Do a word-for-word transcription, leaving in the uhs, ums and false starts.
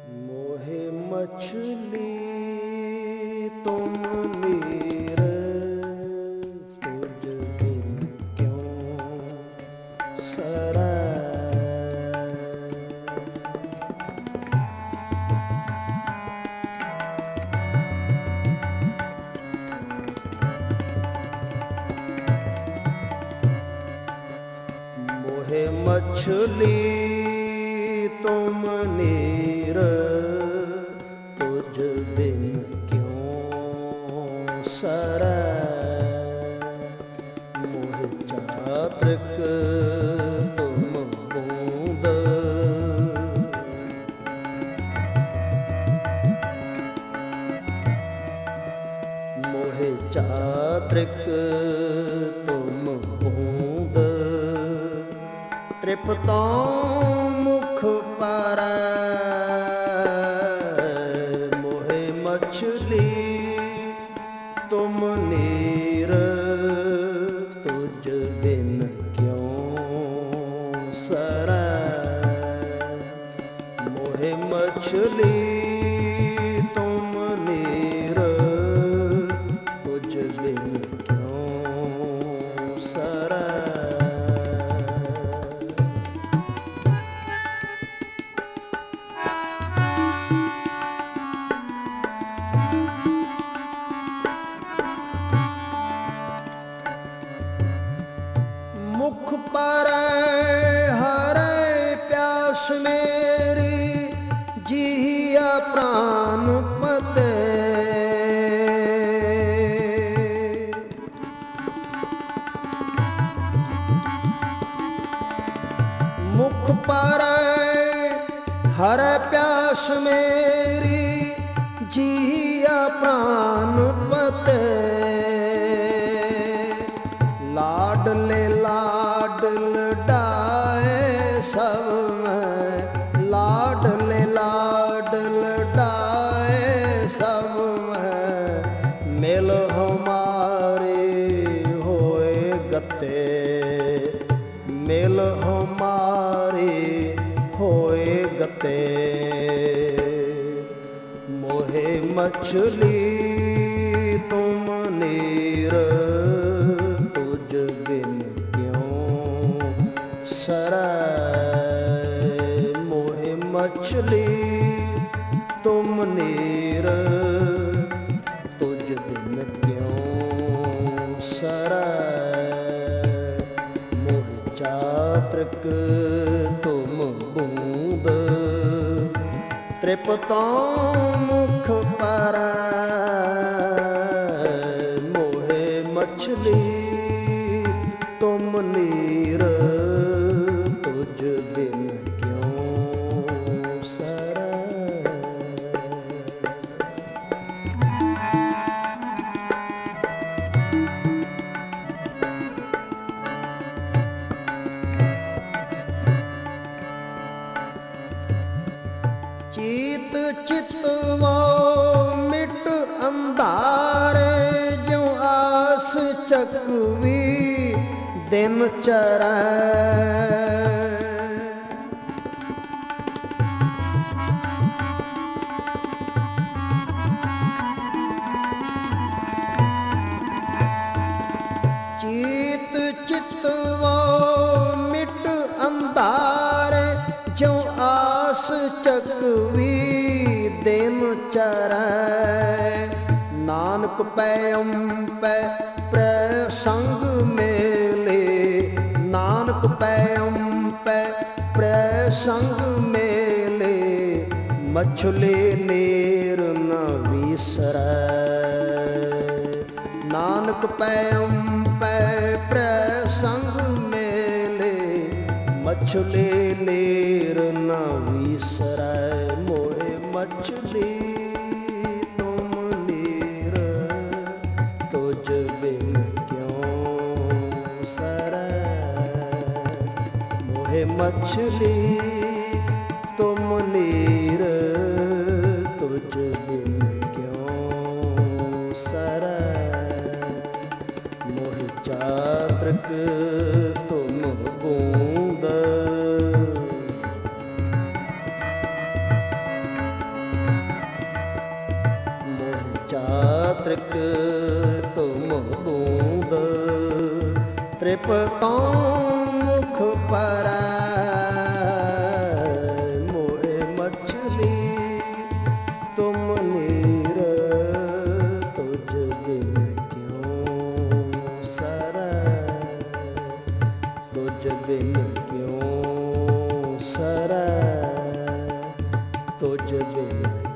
मोहे मछली तुम नीर, तुझ बिन क्यों सरै। मोहे मछली तुम नीर, तुझ बिन क्यों सरै। मोह चातृक तुम बूंद, मोह चातृक तुम बूंद। तृप्तों मुख पारै, मोहे मछली तुम नीर, तुझ बिन क्यों सरै। मोहे मछली तुम नीर, तुझ बिन क्यों सरै। मुख पारै हरै प्यास मेरी, जिया प्राण पते। मुख पारै हरै प्यास मेरी, जिया प्राण पते। लाडले लाड लडाए सब मैं, लाडले लाड लडाए सब मैं। मिल हमारे होए गते, मिल हमारे होए गते। मोहे मछली तुम नीर, तुझ बिन क्यों सरै। मोहे मछली तुम नीर, तुझ बिन क्यों सरै। मोह चातृक तुम बूंद, तृप्तों मुख पारै। मोहे मछली तुम नीर, तुझ बिन क्यों सरै। चीत चितवो मिट अंधारे, ज्यों आस चकवी दिन चरै। चीत चितवो मिट अंधारे, ज्यों आस चकवी दिन चरै। नानक पैम पै प्रसंग मेले, नानक पैम पै प्रसंग मेले। मछली नीर न विसरै, नानक पैम पै प्रसंग मेले। मछली नीर न विसरै। मोहे मछली तुम नीर, तुझ बिन क्यों सरै। मोहे मछली तुम नीर, तुझ बिन क्यों सरै। मोह चातृक तुम बूंद, तृक तुम बूंद तृप्तों मुख पर मोए मछली तुम नीर तुझ बिन क्यों सरै तुझ बिन क्यों सरै तुझ बिन